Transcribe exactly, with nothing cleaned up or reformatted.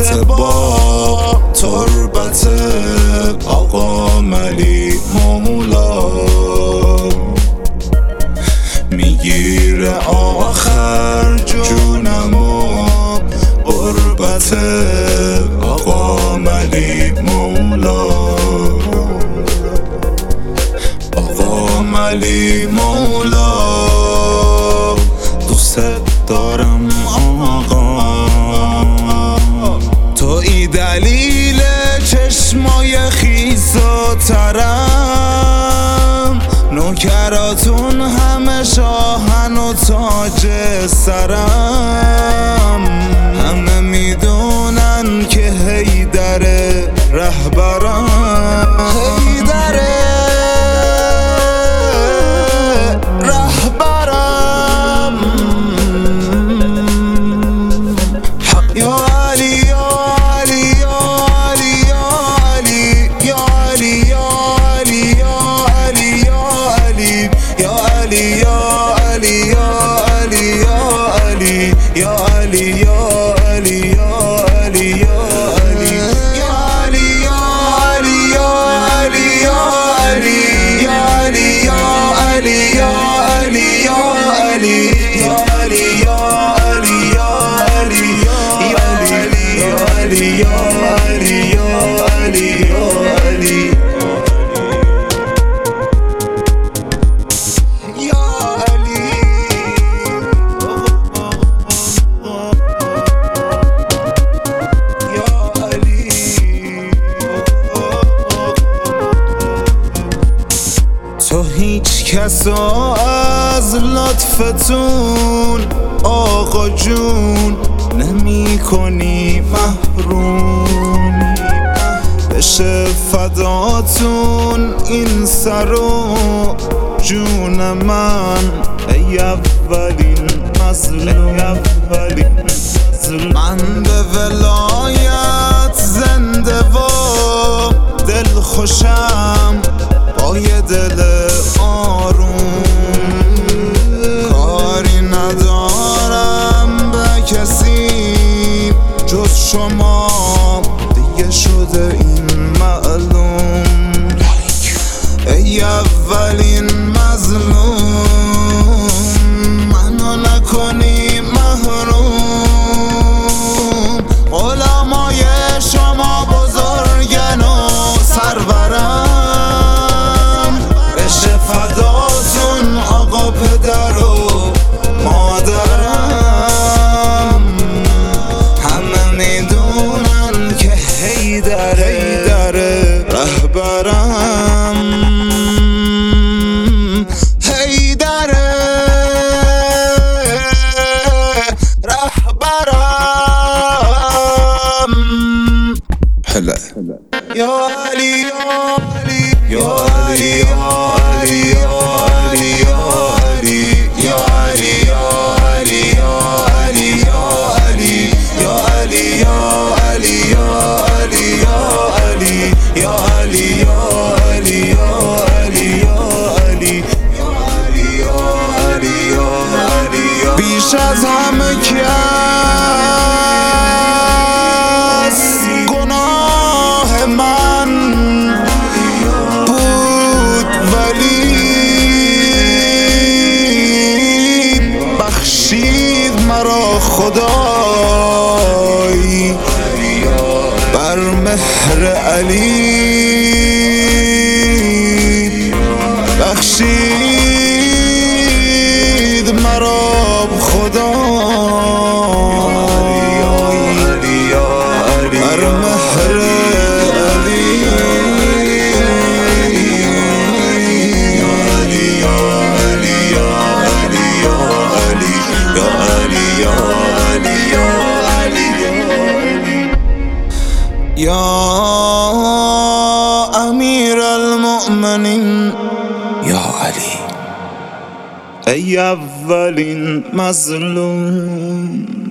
با تربت آقا ملی مولا، میگیره آخر جونمو قربت آقا ملی مولا. آقا ملی مولا دوست دارم آقا، توی دلیل چشمای خیس و ترم، نوکراتون همه شاهن و تاج سرم، همه میدونن که حیدر رهبرم، حیدر رهبرم. یا علی یا علی یا علی یا علی یا علی یا علی یا علی یا علی یا علی یا علی یا علی یا علی یا علی یا علی یا علی یا تو هیچ کسو از لطفتون آقا جون نمی کنی محروم، بشه فداتون این سر و جون من ای اولین مظلوم. من به ولایت زنده و دل خوشم با یه دل آروم، کاری ندارم به کسی جز شما، دیگه شده این معلوم. ای اولین مظلوم منو نکنی محروم، علمای شما بزرگن و سرورم، بشه فداتون آقا پدر و مادرم، همه میدونن که حیدر حیدر رهبرم، حیدر رهبرم. هلا یا علی یا علی یا علی یا علی یا علی یا علی یا علی یا علی یا علی یا علی یا علی یا علی یا علی یا علی یا علی یا علی یا علی یا علی یا علی. بیش از همه کس گناه من بود، ولی بخشید مرا خدای بر مهر علی، بخشید مرا خدای بر مهر علی. یا امیر المؤمنین یا علی، ای اولین مظلوم.